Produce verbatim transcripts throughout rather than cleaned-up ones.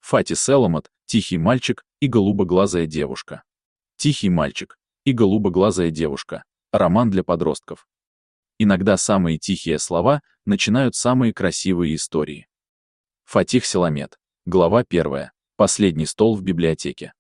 Фати Селомот, тихий мальчик и голубоглазая девушка. Тихий мальчик и голубоглазая девушка. Роман для подростков. Иногда самые тихие слова начинают самые красивые истории. Фатих Селомет. Глава первая. Последний стол в библиотеке.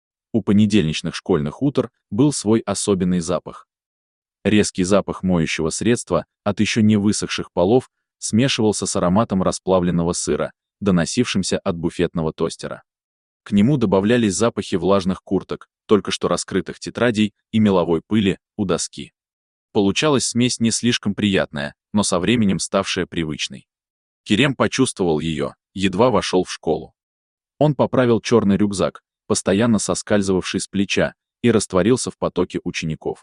У понедельничных школьных утр был свой особенный запах. Резкий запах моющего средства от еще не высохших полов смешивался с ароматом расплавленного сыра, доносившимся от буфетного тостера. К нему добавлялись запахи влажных курток, только что раскрытых тетрадей и меловой пыли у доски. Получалась смесь не слишком приятная, но со временем ставшая привычной. Керем почувствовал ее, едва вошел в школу. Он поправил черный рюкзак, постоянно соскальзывавший с плеча, и растворился в потоке учеников.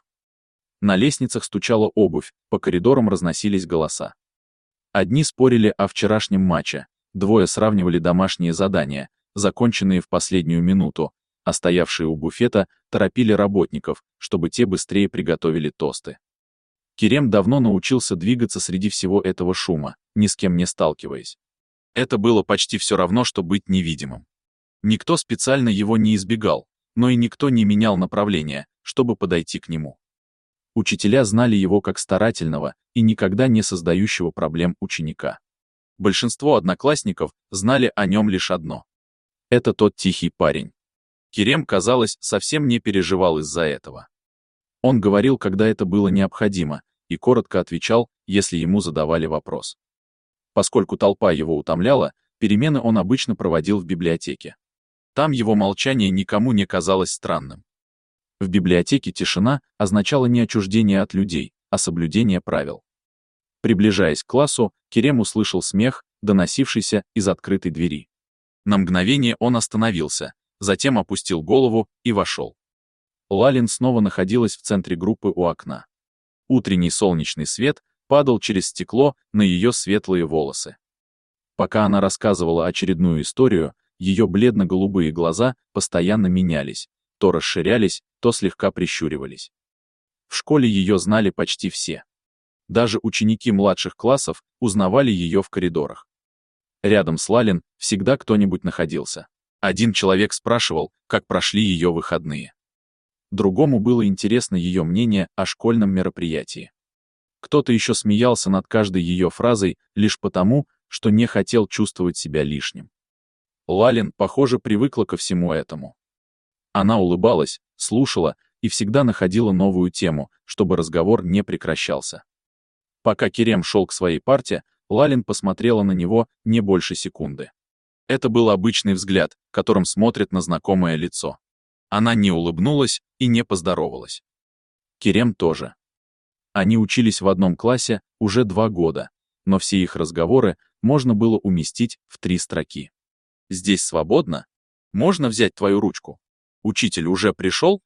На лестницах стучала обувь, по коридорам разносились голоса. Одни спорили о вчерашнем матче, двое сравнивали домашние задания, законченные в последнюю минуту, а стоявшие у буфета торопили работников, чтобы те быстрее приготовили тосты. Керем давно научился двигаться среди всего этого шума, ни с кем не сталкиваясь. Это было почти все равно, что быть невидимым. Никто специально его не избегал, но и никто не менял направления, чтобы подойти к нему. Учителя знали его как старательного и никогда не создающего проблем ученика. Большинство одноклассников знали о нем лишь одно. Это тот тихий парень. Керем, казалось, совсем не переживал из-за этого. Он говорил, когда это было необходимо, и коротко отвечал, если ему задавали вопрос. Поскольку толпа его утомляла, перемены он обычно проводил в библиотеке. Там его молчание никому не казалось странным. В библиотеке тишина означала не отчуждение от людей, а соблюдение правил. Приближаясь к классу, Керем услышал смех, доносившийся из открытой двери. На мгновение он остановился, затем опустил голову и вошел. Лалин снова находилась в центре группы у окна. Утренний солнечный свет падал через стекло на ее светлые волосы. Пока она рассказывала очередную историю, ее бледно-голубые глаза постоянно менялись, то расширялись, то слегка прищуривались. В школе ее знали почти все. Даже ученики младших классов узнавали ее в коридорах. Рядом с Лалин всегда кто-нибудь находился. Один человек спрашивал, как прошли ее выходные. Другому было интересно ее мнение о школьном мероприятии. Кто-то еще смеялся над каждой ее фразой лишь потому, что не хотел чувствовать себя лишним. Лалин, похоже, привыкла ко всему этому. Она улыбалась, слушала и всегда находила новую тему, чтобы разговор не прекращался. Пока Керем шел к своей парте, Лалин посмотрела на него не больше секунды. Это был обычный взгляд, которым смотрят на знакомое лицо. Она не улыбнулась и не поздоровалась. Керем тоже. Они учились в одном классе уже два года, но все их разговоры можно было уместить в три строки. «Здесь свободно? Можно взять твою ручку? Учитель уже пришел?»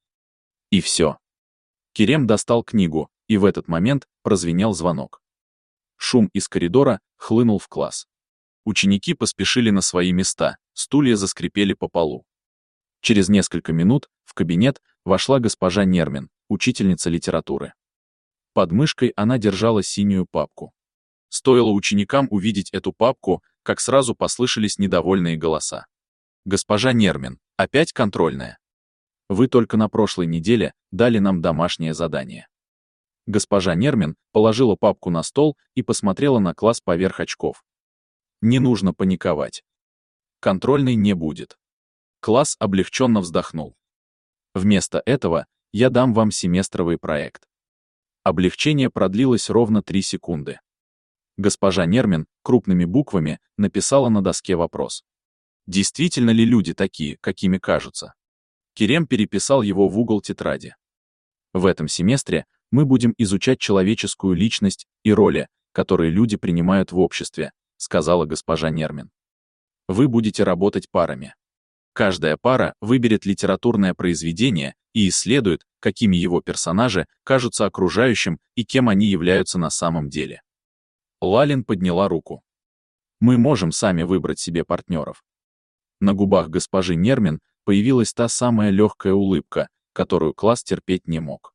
И все. Керем достал книгу, и в этот момент прозвенел звонок. Шум из коридора хлынул в класс. Ученики поспешили на свои места, стулья заскрипели по полу. Через несколько минут в кабинет вошла госпожа Нермин, учительница литературы. Под мышкой она держала синюю папку. Стоило ученикам увидеть эту папку, как сразу послышались недовольные голоса. «Госпожа Нермин, опять контрольная? Вы только на прошлой неделе дали нам домашнее задание». Госпожа Нермин положила папку на стол и посмотрела на класс поверх очков. «Не нужно паниковать. Контрольной не будет». Класс облегченно вздохнул. «Вместо этого я дам вам семестровый проект». Облегчение продлилось ровно три секунды. Госпожа Нермин крупными буквами написала на доске вопрос. Действительно ли люди такие, какими кажутся? Керем переписал его в угол тетради. В этом семестре мы будем изучать человеческую личность и роли, которые люди принимают в обществе, сказала госпожа Нермин. Вы будете работать парами. Каждая пара выберет литературное произведение и исследует, какими его персонажи кажутся окружающим и кем они являются на самом деле. Лалин подняла руку. Мы можем сами выбрать себе партнеров. На губах госпожи Нермин появилась та самая легкая улыбка, которую класс терпеть не мог.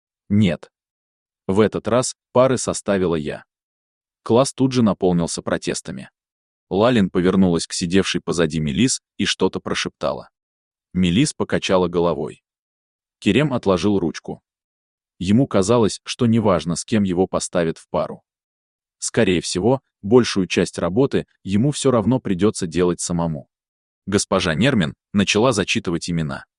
Нет. В этот раз пары составила я. Класс тут же наполнился протестами. Лалин повернулась к сидевшей позади Мелис и что-то прошептала. Мелис покачала головой. Керем отложил ручку. Ему казалось, что неважно, с кем его поставят в пару. Скорее всего, большую часть работы ему все равно придется делать самому. Госпожа Нермин начала зачитывать имена.